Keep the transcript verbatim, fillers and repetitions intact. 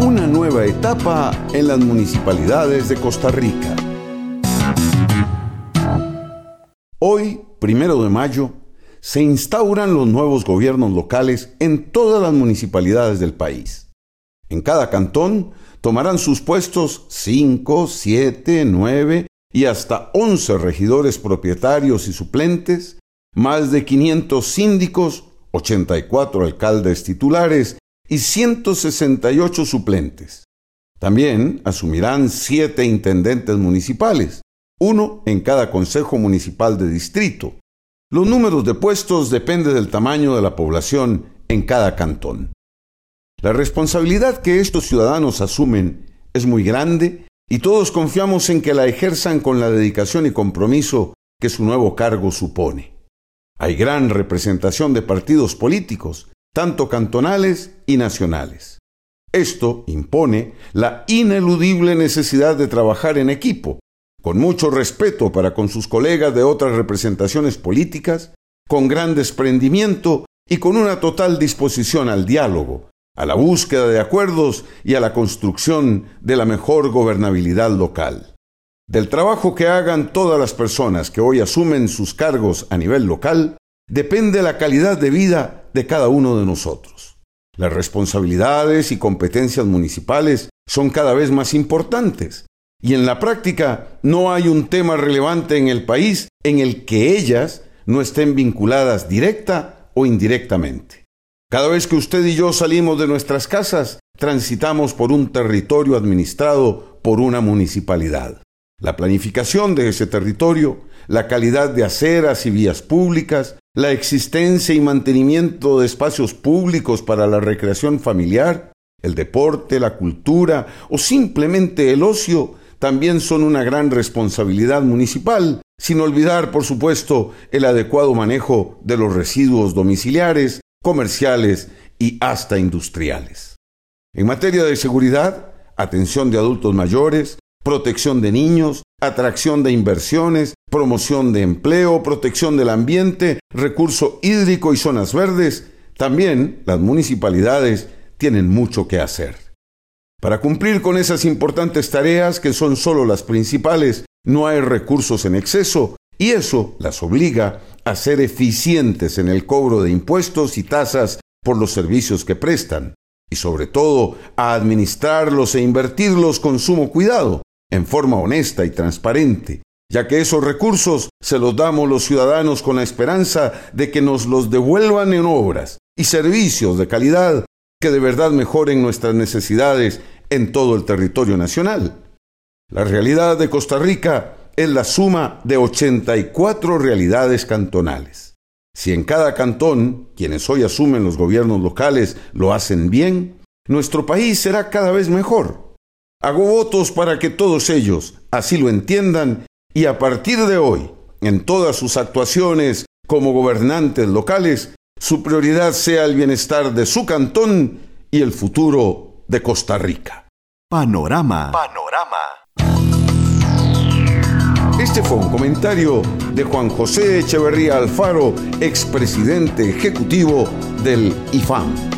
una nueva etapa en las municipalidades de Costa Rica. Hoy, primero de mayo, se instauran los nuevos gobiernos locales en todas las municipalidades del país. En cada cantón tomarán sus puestos cinco, siete, nueve y hasta once regidores propietarios y suplentes, más de quinientos síndicos, ochenta y cuatro alcaldes titulares y ciento sesenta y ocho suplentes. También asumirán siete intendentes municipales, uno en cada consejo municipal de distrito. Los números de puestos dependen del tamaño de la población en cada cantón. La responsabilidad que estos ciudadanos asumen es muy grande y todos confiamos en que la ejerzan con la dedicación y compromiso que su nuevo cargo supone. Hay gran representación de partidos políticos, tanto cantonales y nacionales. Esto impone la ineludible necesidad de trabajar en equipo, con mucho respeto para con sus colegas de otras representaciones políticas, con gran desprendimiento y con una total disposición al diálogo, a la búsqueda de acuerdos y a la construcción de la mejor gobernabilidad local. Del trabajo que hagan todas las personas que hoy asumen sus cargos a nivel local, depende la calidad de vida de cada uno de nosotros. Las responsabilidades y competencias municipales son cada vez más importantes, y en la práctica no hay un tema relevante en el país en el que ellas no estén vinculadas directa o indirectamente. Cada vez que usted y yo salimos de nuestras casas, transitamos por un territorio administrado por una municipalidad. La planificación de ese territorio, la calidad de aceras y vías públicas, la existencia y mantenimiento de espacios públicos para la recreación familiar, el deporte, la cultura o simplemente el ocio también son una gran responsabilidad municipal, sin olvidar, por supuesto, el adecuado manejo de los residuos domiciliares, comerciales y hasta industriales. En materia de seguridad, atención de adultos mayores, protección de niños, atracción de inversiones, promoción de empleo, protección del ambiente, recurso hídrico y zonas verdes, también las municipalidades tienen mucho que hacer. Para cumplir con esas importantes tareas, que son solo las principales, no hay recursos en exceso y eso las obliga a ser eficientes en el cobro de impuestos y tasas por los servicios que prestan y sobre todo a administrarlos e invertirlos con sumo cuidado, en forma honesta y transparente, ya que esos recursos se los damos los ciudadanos con la esperanza de que nos los devuelvan en obras y servicios de calidad que de verdad mejoren nuestras necesidades en todo el territorio nacional. La realidad de Costa Rica es la suma de ochenta y cuatro realidades cantonales. Si en cada cantón, quienes hoy asumen los gobiernos locales lo hacen bien, nuestro país será cada vez mejor. Hago votos para que todos ellos así lo entiendan y a partir de hoy, en todas sus actuaciones como gobernantes locales, su prioridad sea el bienestar de su cantón y el futuro de Costa Rica. Panorama. Panorama. Este fue un comentario de Juan José Echeverría Alfaro, expresidente ejecutivo del I F A M.